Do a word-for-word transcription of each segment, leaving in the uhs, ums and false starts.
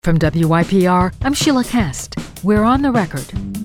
From W Y P R, I'm Sheila Kast. We're on the record.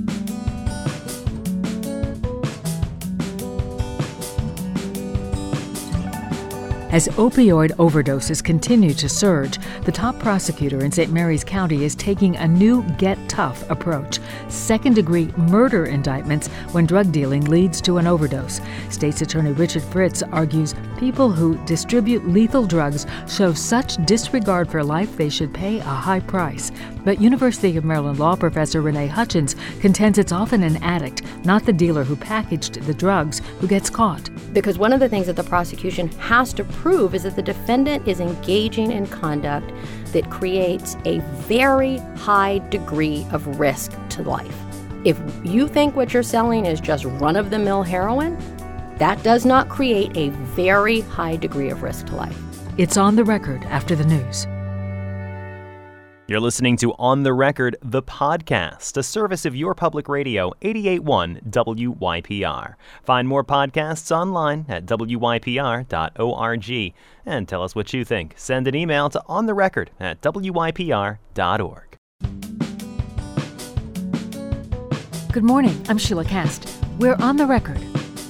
As opioid overdoses continue to surge, the top prosecutor in Saint Mary's County is taking a new get tough approach. Second-degree murder indictments when drug dealing leads to an overdose. State's Attorney Richard Fritz argues people who distribute lethal drugs show such disregard for life they should pay a high price. But University of Maryland law professor Renee Hutchins contends it's often an addict, not the dealer who packaged the drugs, who gets caught. Because one of the things that the prosecution has to prove is that the defendant is engaging in conduct that creates a very high degree of risk to life. If you think what you're selling is just run-of-the-mill heroin, that does not create a very high degree of risk to life. It's On the Record after the news. You're listening to On the Record, the podcast, a service of your public radio, eighty-eight point one W Y P R. Find more podcasts online at W Y P R dot org. And tell us what you think. Send an email to ontherecord at W Y P R dot org. Good morning, I'm Sheila Kast. We're On the Record.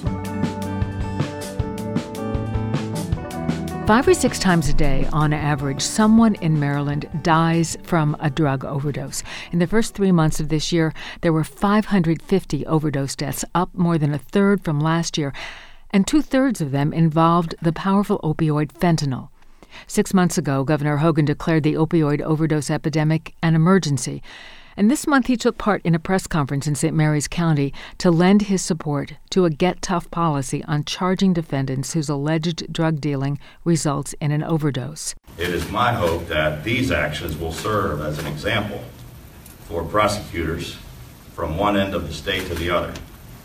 Five or six times a day, on average, someone in Maryland dies from a drug overdose. In the first three months of this year, there were five hundred fifty overdose deaths, up more than a third from last year, and two-thirds of them involved the powerful opioid fentanyl. Six months ago, Governor Hogan declared the opioid overdose epidemic an emergency. And this month he took part in a press conference in Saint Mary's County to lend his support to a Get Tough policy on charging defendants whose alleged drug dealing results in an overdose. It is my hope that these actions will serve as an example for prosecutors from one end of the state to the other.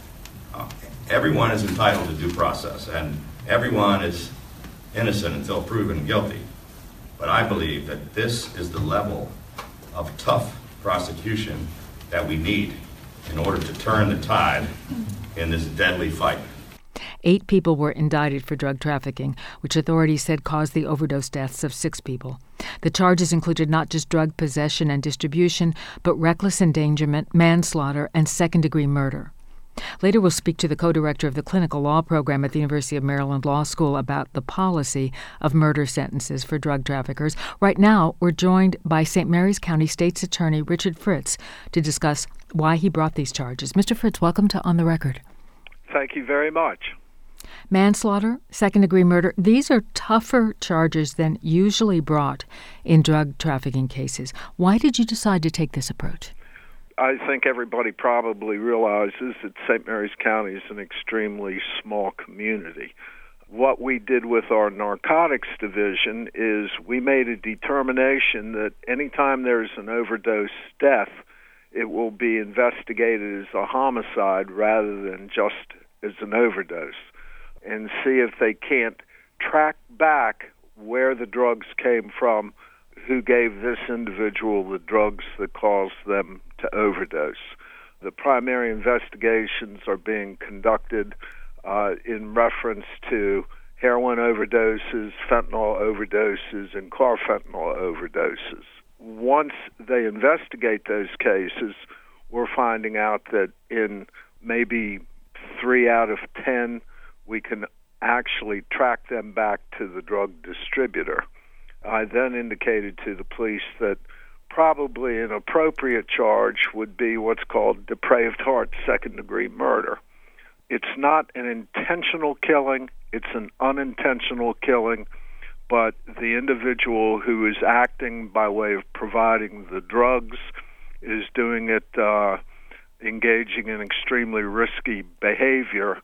Uh, everyone is entitled to due process, and everyone is innocent until proven guilty. But I believe that this is the level of tough prosecution that we need in order to turn the tide in this deadly fight. Eight people were indicted for drug trafficking, which authorities said caused the overdose deaths of six people. The charges included not just drug possession and distribution, but reckless endangerment, manslaughter, and second-degree murder. Later, we'll speak to the co-director of the clinical law program at the University of Maryland Law School about the policy of murder sentences for drug traffickers. Right now, we're joined by Saint Mary's County State's Attorney Richard Fritz to discuss why he brought these charges. Mister Fritz, welcome to On the Record. Thank you very much. Manslaughter, second-degree murder, these are tougher charges than usually brought in drug trafficking cases. Why did you decide to take this approach? I think everybody probably realizes that Saint Mary's County is an extremely small community. What we did with our narcotics division is we made a determination that anytime there's an overdose death, it will be investigated as a homicide rather than just as an overdose, and see if they can't track back where the drugs came from, who gave this individual the drugs that caused them to overdose. The primary investigations are being conducted uh, in reference to heroin overdoses, fentanyl overdoses, and carfentanil overdoses. Once they investigate those cases, we're finding out that in maybe three out of ten, we can actually track them back to the drug distributor. I then indicated to the police that probably an appropriate charge would be what's called depraved heart second-degree murder. It's not an intentional killing, it's an unintentional killing, but the individual who is acting by way of providing the drugs is doing it uh, engaging in extremely risky behavior,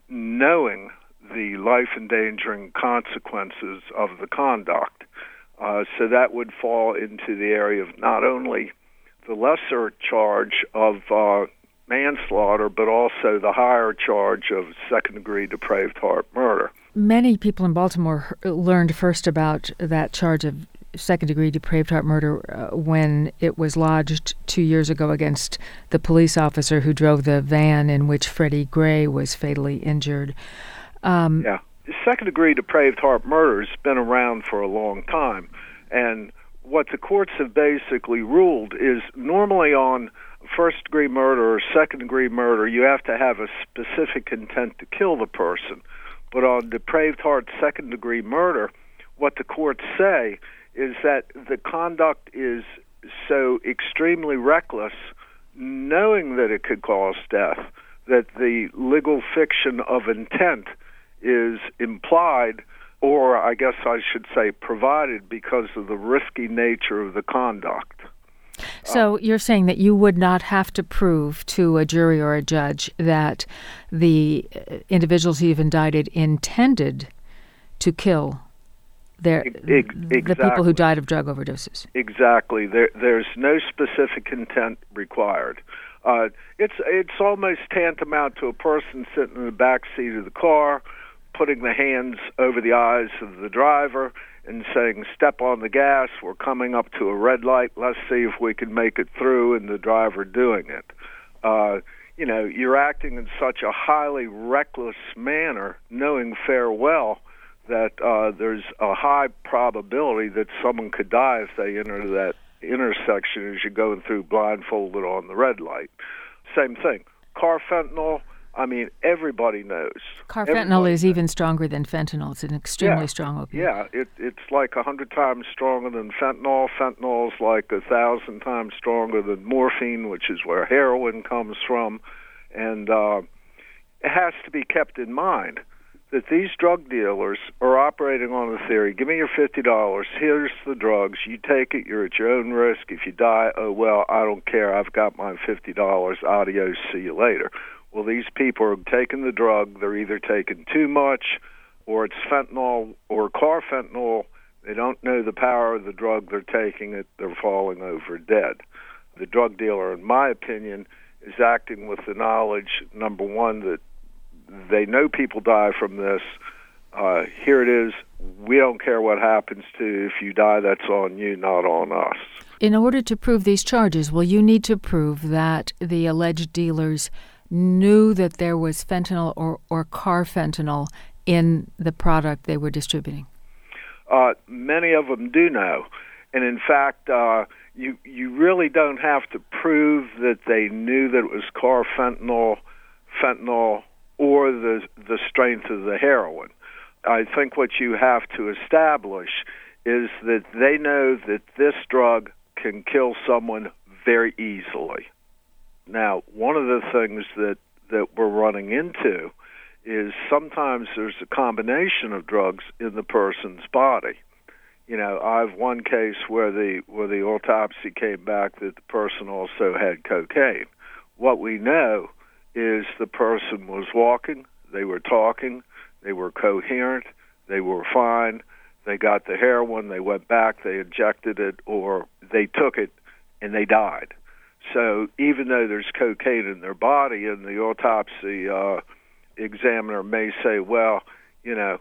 knowing the life-endangering consequences of the conduct. Uh, so that would fall into the area of not only the lesser charge of uh, manslaughter, but also the higher charge of second-degree depraved heart murder. Many people in Baltimore learned first about that charge of second-degree depraved heart murder uh, when it was lodged two years ago against the police officer who drove the van in which Freddie Gray was fatally injured. Um, yeah. Second-degree depraved heart murder has been around for a long time, and what the courts have basically ruled is normally on first-degree murder or second-degree murder, you have to have a specific intent to kill the person. But on depraved heart second-degree murder, what the courts say is that the conduct is so extremely reckless, knowing that it could cause death, that the legal fiction of intent is implied, or I guess I should say provided, because of the risky nature of the conduct. So uh, you're saying that you would not have to prove to a jury or a judge that the individuals you've indicted intended to kill their, exactly. the people who died of drug overdoses. Exactly. There, there's no specific intent required. Uh, it's it's almost tantamount to a person sitting in the back seat of the car, putting the hands over the eyes of the driver and saying, step on the gas, we're coming up to a red light, let's see if we can make it through, and the driver doing it. Uh, you know, you're acting in such a highly reckless manner, knowing fair well that uh, there's a high probability that someone could die if they enter that intersection as you're going through blindfolded on the red light. Same thing. Carfentanil, I mean, everybody knows. Carfentanil everybody is knows. even stronger than fentanyl. It's an extremely yeah. strong opioid. Yeah, it, it's like a hundred times stronger than fentanyl. Fentanyl is like a thousand times stronger than morphine, which is where heroin comes from. And uh, it has to be kept in mind that these drug dealers are operating on the theory, give me your fifty dollars, here's the drugs, you take it, you're at your own risk. If you die, oh, well, I don't care, I've got my fifty dollars, adios, see you later. Well, these people are taking the drug, they're either taking too much, or it's fentanyl or carfentanil. They don't know the power of the drug they're taking, it, they're falling over dead. The drug dealer, in my opinion, is acting with the knowledge, number one, that they know people die from this. Uh, here it is. We don't care what happens to you. If you die, that's on you, not on us. In order to prove these charges, will you need to prove that the alleged dealers knew that there was fentanyl or, or carfentanil in the product they were distributing? Uh, many of them do know. And in fact, uh, you, you really don't have to prove that they knew that it was carfentanil, fentanyl, or the the strength of the heroin. I think what you have to establish is that they know that this drug can kill someone very easily. Now, one of the things that, that we're running into is sometimes there's a combination of drugs in the person's body. You know, I have one case where the where the autopsy came back that the person also had cocaine. What we know is the person was walking, they were talking, they were coherent, they were fine, they got the heroin, they went back, they injected it, or they took it, and they died. So even though there's cocaine in their body, and the autopsy uh, examiner may say, well, you know,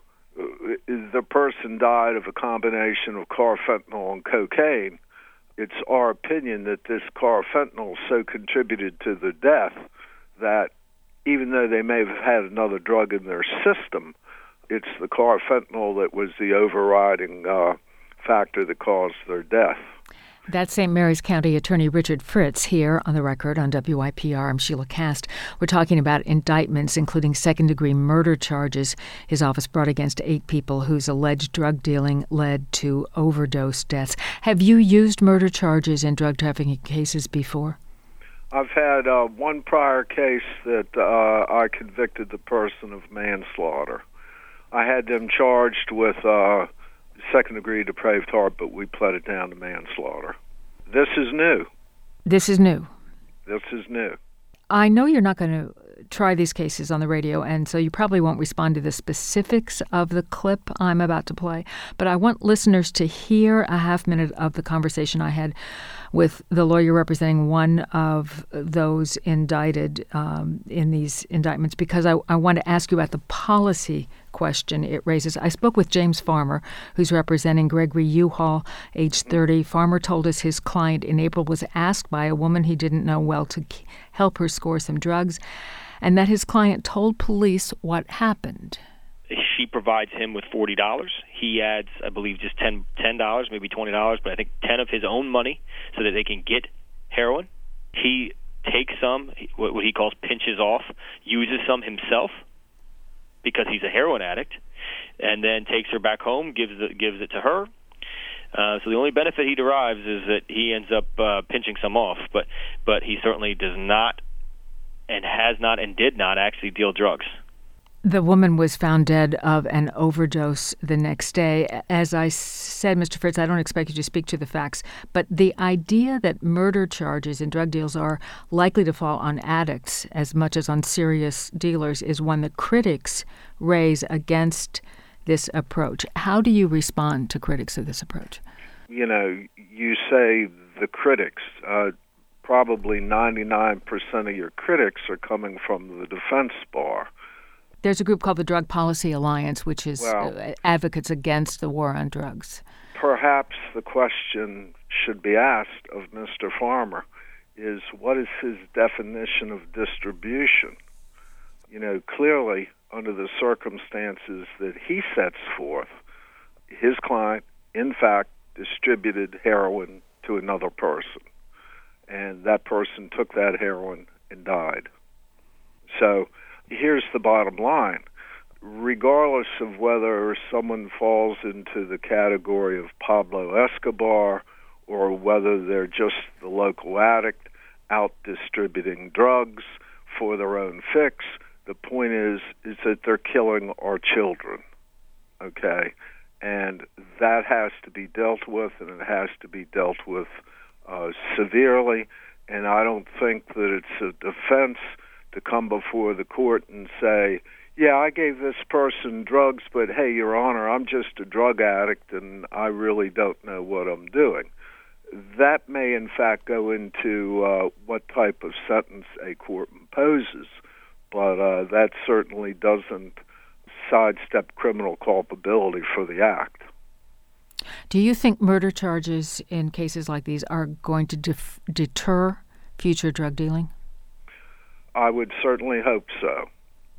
the person died of a combination of carfentanil and cocaine, it's our opinion that this carfentanil so contributed to the death that even though they may have had another drug in their system, it's the carfentanil that was the overriding uh, factor that caused their death. That's Saint Mary's County Attorney Richard Fritz here on the record on W I P R. I'm Sheila Cast. We're talking about indictments, including second-degree murder charges his office brought against eight people whose alleged drug dealing led to overdose deaths. Have you used murder charges in drug trafficking cases before? I've had uh, one prior case that uh, I convicted the person of manslaughter. I had them charged with uh, second-degree depraved heart, but we pled it down to manslaughter. This is new. This is new. This is new. I know you're not going to try these cases on the radio, and so you probably won't respond to the specifics of the clip I'm about to play, but I want listeners to hear a half minute of the conversation I had with the lawyer representing one of those indicted um, in these indictments, because I, I want to ask you about the policy question it raises. I spoke with James Farmer, who's representing Gregory U-Haul, age thirty. Farmer told us his client in April was asked by a woman he didn't know well to help her score some drugs, and that his client told police what happened. she provides him with forty dollars. He adds, I believe, just ten dollars, maybe twenty dollars, but I think ten of his own money so that they can get heroin. He takes some, what he calls pinches off, uses some himself because he's a heroin addict, and then takes her back home, gives it, gives it to her. Uh, so the only benefit he derives is that he ends up uh, pinching some off, but but he certainly does not and has not and did not actually deal drugs. The woman was found dead of an overdose the next day. As I said, Mister Fritz, I don't expect you to speak to the facts, but the idea that murder charges in drug deals are likely to fall on addicts as much as on serious dealers is one that critics raise against this approach. How do you respond to critics of this approach? You know, you say the critics. Uh, probably ninety-nine percent of your critics are coming from the defense bar. There's a group called the Drug Policy Alliance, which is well, uh, advocates against the war on drugs. Perhaps the question should be asked of Mister Farmer is, what is his definition of distribution? You know, clearly, under the circumstances that he sets forth, his client, in fact, distributed heroin to another person, and that person took that heroin and died. So here's the bottom line. Regardless of whether someone falls into the category of Pablo Escobar or whether they're just the local addict out distributing drugs for their own fix, the point is is that they're killing our children, okay? And that has to be dealt with, and it has to be dealt with uh, severely. And I don't think that it's a defense to come before the court and say, yeah, I gave this person drugs, but hey, Your Honor, I'm just a drug addict and I really don't know what I'm doing. That may, in fact, go into uh, what type of sentence a court imposes, but uh, that certainly doesn't sidestep criminal culpability for the act. Do you think murder charges in cases like these are going to def- deter future drug dealing? I would certainly hope so.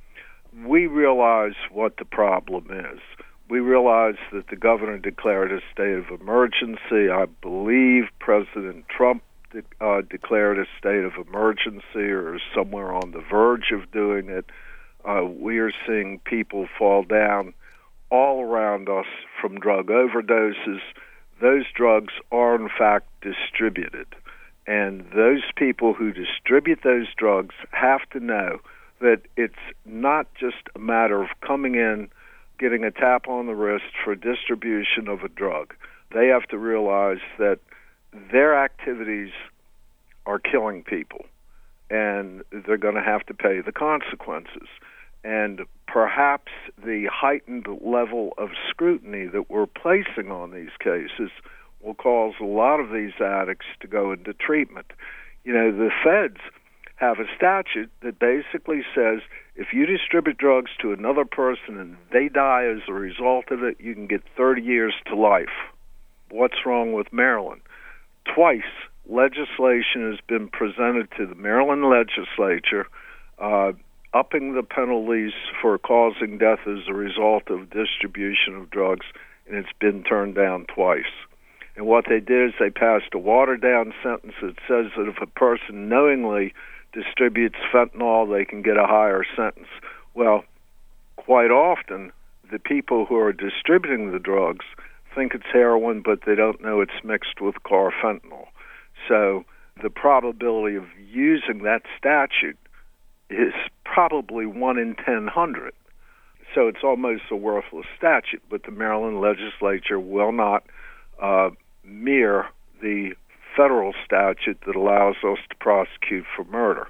We realize what the problem is. We realize that the governor declared a state of emergency. I believe President Trump de- uh, declared a state of emergency or is somewhere on the verge of doing it. Uh, we are seeing people fall down all around us from drug overdoses. Those drugs are, in fact, distributed. And those people who distribute those drugs have to know that it's not just a matter of coming in, getting a tap on the wrist for distribution of a drug. They have to realize that their activities are killing people, and they're going to have to pay the consequences. And perhaps the heightened level of scrutiny that we're placing on these cases will cause a lot of these addicts to go into treatment. You know, the feds have a statute that basically says if you distribute drugs to another person and they die as a result of it, you can get thirty years to life. What's wrong with Maryland? Twice, legislation has been presented to the Maryland legislature uh, upping the penalties for causing death as a result of distribution of drugs, and it's been turned down twice. And what they did is they passed a watered-down sentence that says that if a person knowingly distributes fentanyl, they can get a higher sentence. Well, quite often, the people who are distributing the drugs think it's heroin, but they don't know it's mixed with carfentanil. So the probability of using that statute is probably one in ten hundred. So it's almost a worthless statute, but the Maryland legislature will not uh, mirror the federal statute that allows us to prosecute for murder.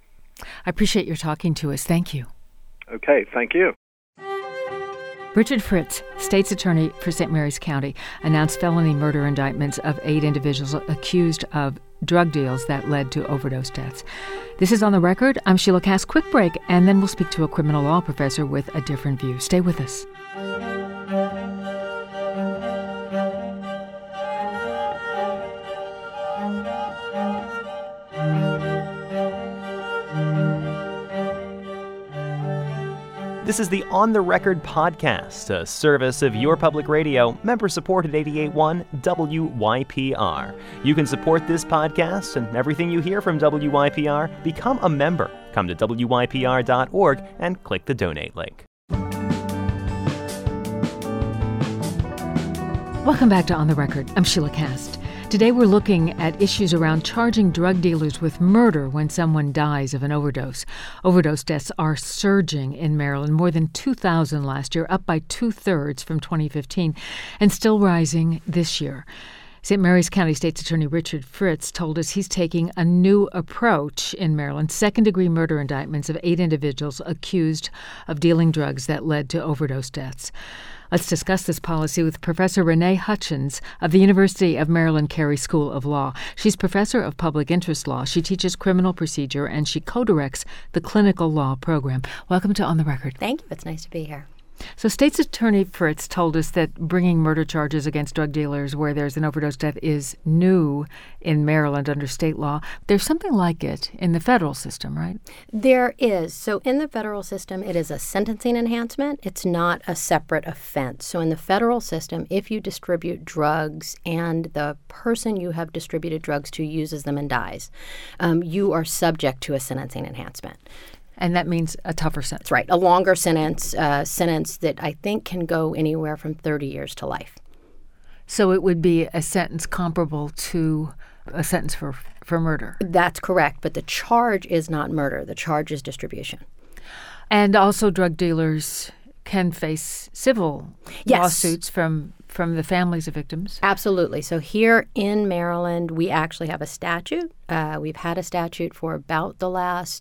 I appreciate your talking to us. Thank you. Okay, thank you. Richard Fritz, state's attorney for Saint Mary's County, announced felony murder indictments of eight individuals accused of drug deals that led to overdose deaths. This is On the Record. I'm Sheila Cass. Quick break, and then we'll speak to a criminal law professor with a different view. Stay with us. This is the On the Record podcast, a service of your public radio, member-supported eighty-eight point one W Y P R. You can support this podcast and everything you hear from W Y P R. Become a member. Come to W Y P R dot org and click the donate link. Welcome back to On the Record. I'm Sheila Kast. Today we're looking at issues around charging drug dealers with murder when someone dies of an overdose. Overdose deaths are surging in Maryland, more than two thousand last year, up by two-thirds from twenty fifteen, and still rising this year. Saint Mary's County State's Attorney Richard Fritz told us he's taking a new approach in Maryland, second-degree murder indictments of eight individuals accused of dealing drugs that led to overdose deaths. Let's discuss this policy with Professor Renee Hutchins of the University of Maryland Carey School of Law. She's professor of public interest law. She teaches criminal procedure, and she co-directs the clinical law program. Welcome to On the Record. Thank you. It's nice to be here. So State's Attorney Fritz told us that bringing murder charges against drug dealers where there's an overdose death is new in Maryland under state law. There's something like it in the federal system, right? There is. So in the federal system, it is a sentencing enhancement. It's not a separate offense. So in the federal system, if you distribute drugs and the person you have distributed drugs to uses them and dies, um, you are subject to a sentencing enhancement. And that means a tougher sentence. That's right. A longer sentence, uh, sentence that I think can go anywhere from thirty years to life. So it would be a sentence comparable to a sentence for for murder. That's correct. But the charge is not murder. The charge is distribution. And also drug dealers can face civil yes. lawsuits from from the families of victims. Absolutely. So here in Maryland, we actually have a statute. Uh, we've had a statute for about the last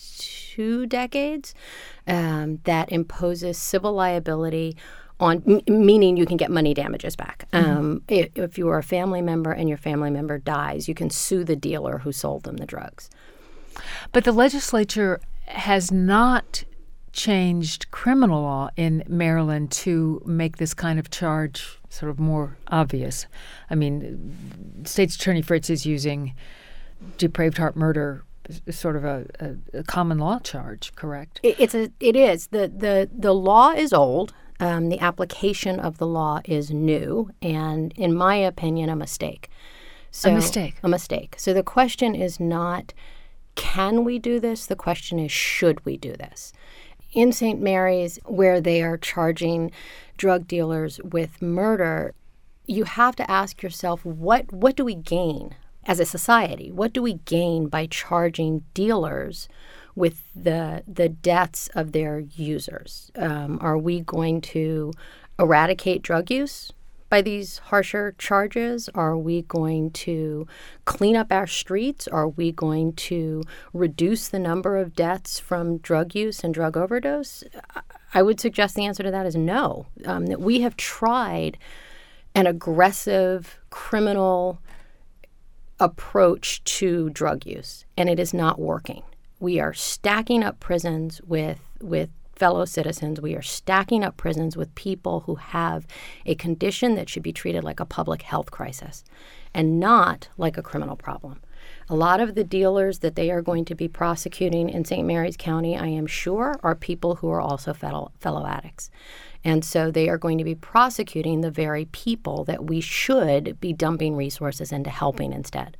two decades um, that imposes civil liability on, m- meaning you can get money damages back. Mm-hmm. Um, if, if you are a family member and your family member dies, you can sue the dealer who sold them the drugs. But the legislature has not changed criminal law in Maryland to make this kind of charge sort of more obvious. I mean, State's Attorney Fritz is using depraved heart murder sort of a, a, a common law charge, correct? It, it's a. It is. The, the, the law is old. Um, the application of the law is new, and in my opinion, a mistake. So, a mistake? A mistake. So the question is not, can we do this? The question is, should we do this? In Saint Mary's, where they are charging drug dealers with murder, you have to ask yourself, what what do we gain as a society? What do we gain by charging dealers with the the deaths of their users? Um, are we going to eradicate drug use by these harsher charges? Are we going to clean up our streets? Are we going to reduce the number of deaths from drug use and drug overdose? I would suggest the answer to that is no. Um, that we have tried an aggressive criminal approach to drug use, and it is not working. We are stacking up prisons with with fellow citizens. We are stacking up prisons with people who have a condition that should be treated like a public health crisis and not like a criminal problem. A lot of the dealers that they are going to be prosecuting in Saint Mary's County, I am sure, are people who are also fellow, fellow addicts. And so they are going to be prosecuting the very people that we should be dumping resources into helping instead.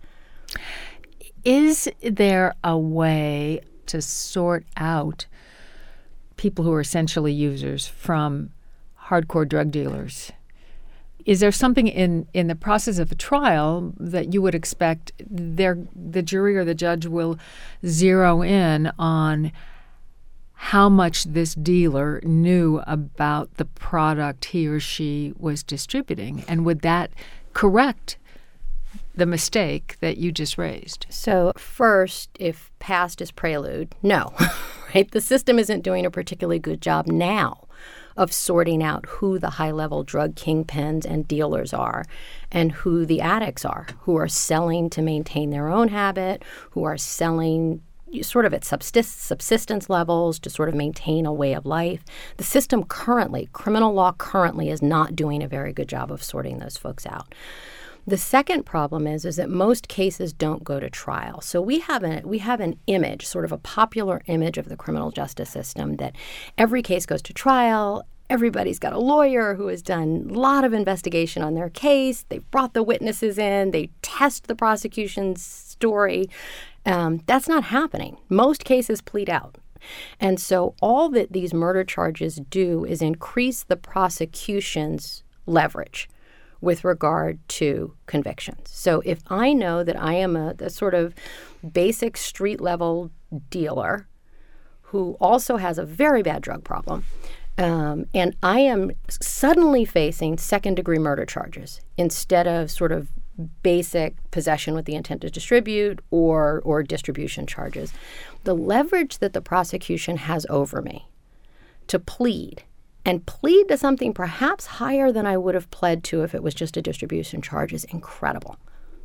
Is there a way to sort out people who are essentially users from hardcore drug dealers? Is there something in, in the process of a trial that you would expect there, the jury or the judge will zero in on how much this dealer knew about the product he or she was distributing? And would that correct the mistake that you just raised? So first, if past is prelude, no, right? The system isn't doing a particularly good job now of sorting out who the high-level drug kingpins and dealers are and who the addicts are, who are selling to maintain their own habit, who are selling sort of at subsistence levels to sort of maintain a way of life. The system currently, criminal law currently, is not doing a very good job of sorting those folks out. The second problem is, is that most cases don't go to trial. So we have, a, we have an image, sort of a popular image of the criminal justice system, that every case goes to trial. Everybody's got a lawyer who has done a lot of investigation on their case. They've brought the witnesses in. They test the prosecution's story. Um, that's not happening. Most cases plead out. And so all that these murder charges do is increase the prosecution's leverage with regard to convictions. So if I know that I am a, a sort of basic street-level dealer who also has a very bad drug problem, um, and I am suddenly facing second-degree murder charges instead of sort of basic possession with the intent to distribute or or distribution charges, the leverage that the prosecution has over me to plead and plead to something perhaps higher than I would have pled to if it was just a distribution charge is incredible.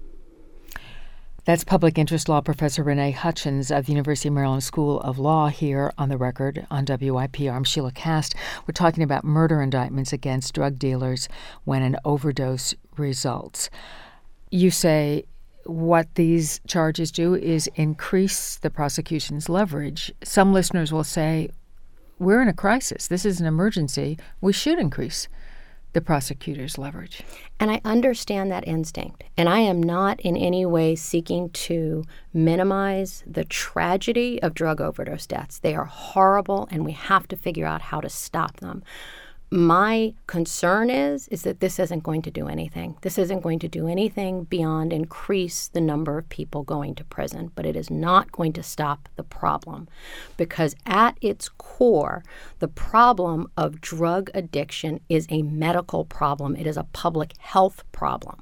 That's public interest law professor Renee Hutchins of the University of Maryland School of Law here on The Record on W I P R. I'm Sheila Kast. We're talking about murder indictments against drug dealers when an overdose results. You say what these charges do is increase the prosecution's leverage. Some listeners will say, we're in a crisis. This is an emergency. We should increase the prosecutor's leverage. And I understand that instinct. And I am not in any way seeking to minimize the tragedy of drug overdose deaths. They are horrible, and we have to figure out how to stop them. My concern is, is that this isn't going to do anything. This isn't going to do anything beyond increase the number of people going to prison, but it is not going to stop the problem, because at its core, the problem of drug addiction is a medical problem. It is a public health problem.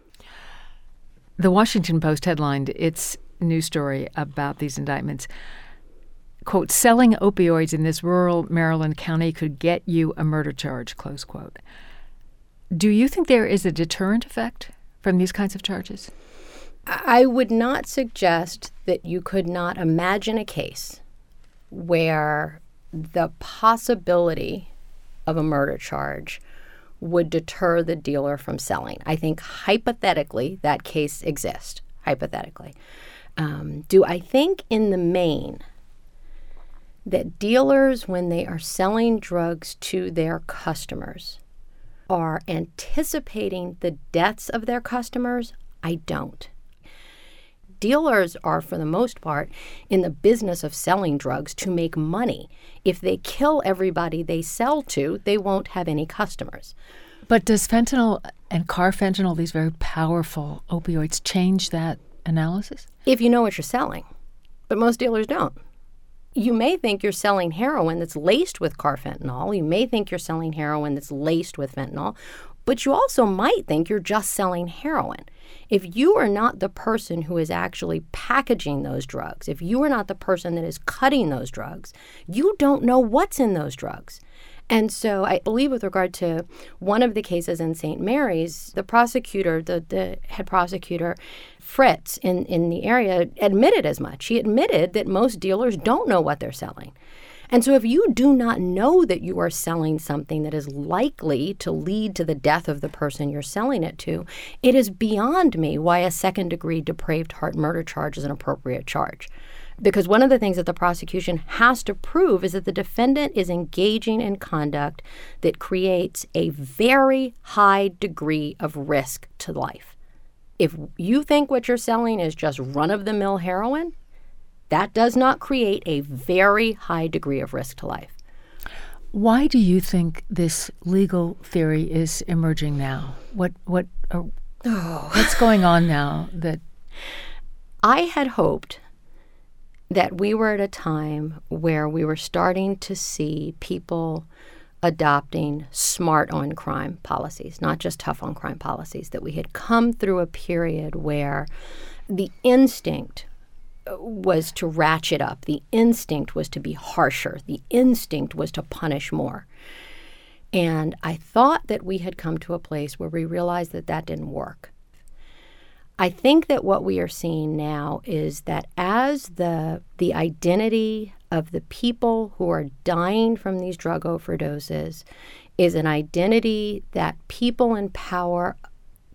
The Washington Post headlined its news story about these indictments, quote, selling opioids in this rural Maryland county could get you a murder charge, close quote. Do you think there is a deterrent effect from these kinds of charges? I would not suggest that you could not imagine a case where the possibility of a murder charge would deter the dealer from selling. I think hypothetically that case exists, hypothetically. Um, do I think in the main that dealers, when they are selling drugs to their customers, are anticipating the deaths of their customers? I don't. Dealers are, for the most part, in the business of selling drugs to make money. If they kill everybody they sell to, they won't have any customers. But does fentanyl and carfentanil, these very powerful opioids, change that analysis? If you know what you're selling. But most dealers don't. You may think you're selling heroin that's laced with carfentanil. You may think you're selling heroin that's laced with fentanyl. But you also might think you're just selling heroin. If you are not the person who is actually packaging those drugs, if you are not the person that is cutting those drugs, you don't know what's in those drugs. And so I believe with regard to one of the cases in Saint Mary's, the prosecutor, the, the head prosecutor, Fritz, in, in the area, admitted as much. He admitted that most dealers don't know what they're selling. And so if you do not know that you are selling something that is likely to lead to the death of the person you're selling it to, it is beyond me why a second-degree depraved heart murder charge is an appropriate charge. Because one of the things that the prosecution has to prove is that the defendant is engaging in conduct that creates a very high degree of risk to life. If you think what you're selling is just run-of-the-mill heroin, that does not create a very high degree of risk to life. Why do you think this legal theory is emerging now? What what uh, oh. What's going on now that I had hoped that we were at a time where we were starting to see people adopting smart on crime policies, not just tough on crime policies, that we had come through a period where the instinct was to ratchet up. The instinct was to be harsher. The instinct was to punish more. And I thought that we had come to a place where we realized that that didn't work. I think that what we are seeing now is that as the the identity of the people who are dying from these drug overdoses is an identity that people in power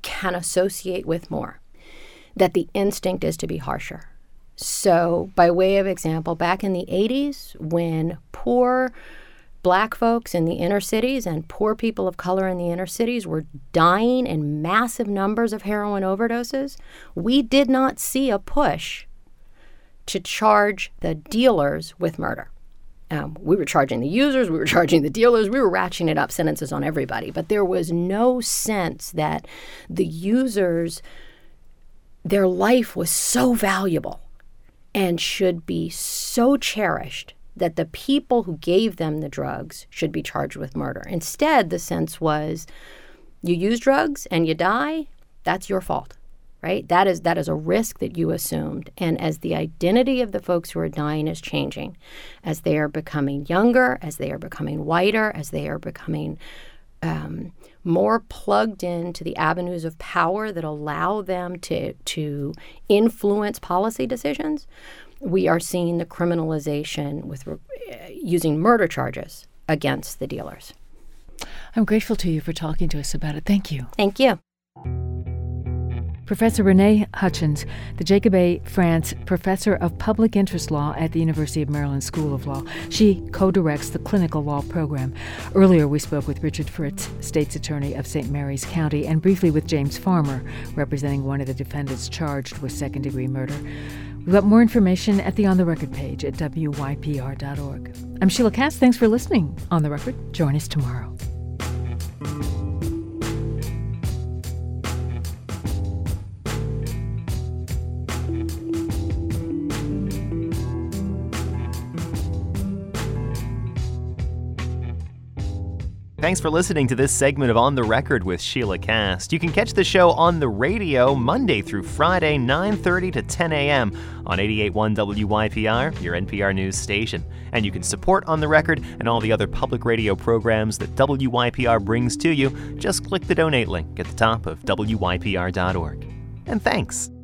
can associate with more, that the instinct is to be harsher. So by way of example, back in the eighties, when poor Black folks in the inner cities and poor people of color in the inner cities were dying in massive numbers of heroin overdoses, we did not see a push to charge the dealers with murder. Um, we were charging the users, we were charging the dealers, we were ratcheting up sentences on everybody. But there was no sense that the users, their life was so valuable and should be so cherished that the people who gave them the drugs should be charged with murder. Instead, the sense was, you use drugs and you die, that's your fault, right? That is that is a risk that you assumed. And as the identity of the folks who are dying is changing, as they are becoming younger, as they are becoming whiter, as they are becoming um, more plugged into the avenues of power that allow them to, to influence policy decisions, we are seeing the criminalization with uh, using murder charges against the dealers. I'm grateful to you for talking to us about it. Thank you. Thank you. Professor Renee Hutchins, the Jacob A. France Professor of Public Interest Law at the University of Maryland School of Law. She co-directs the clinical law program. Earlier, we spoke with Richard Fritz, State's Attorney of Saint Mary's County, and briefly with James Farmer, representing one of the defendants charged with second-degree murder. We've got more information at the On the Record page at W Y P R dot org. I'm Sheila Katz. Thanks for listening. On the Record, join us tomorrow. Thanks for listening to this segment of On the Record with Sheila Katz. You can catch the show on the radio Monday through Friday, nine thirty to ten a.m. on eighty-eight point one W Y P R, your N P R news station. And you can support On the Record and all the other public radio programs that W Y P R brings to you. Just click the donate link at the top of W Y P R dot org. And thanks.